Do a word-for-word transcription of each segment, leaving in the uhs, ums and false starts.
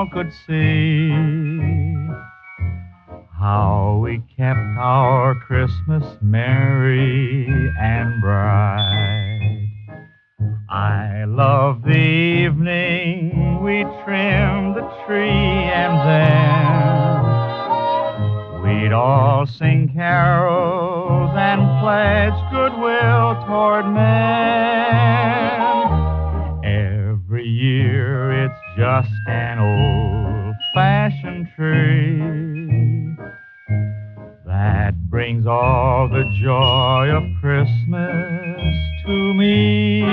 all could see how we kept our Christmas merry and bright. I love the evening we trimmed the tree, and then we'd all sing carols and pledge goodwill toward men. Every year it's just an old-fashioned tree that brings all the joy of Christmas to me.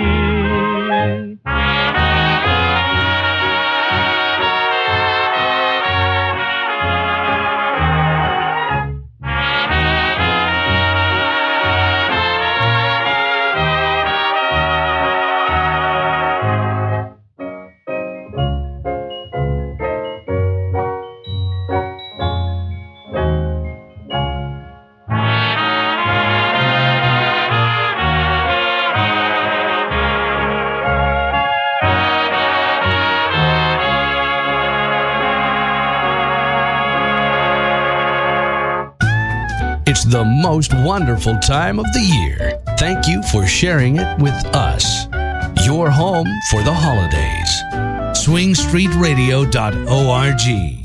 It's the most wonderful time of the year. Thank you for sharing it with us. Your home for the holidays. swing street radio dot org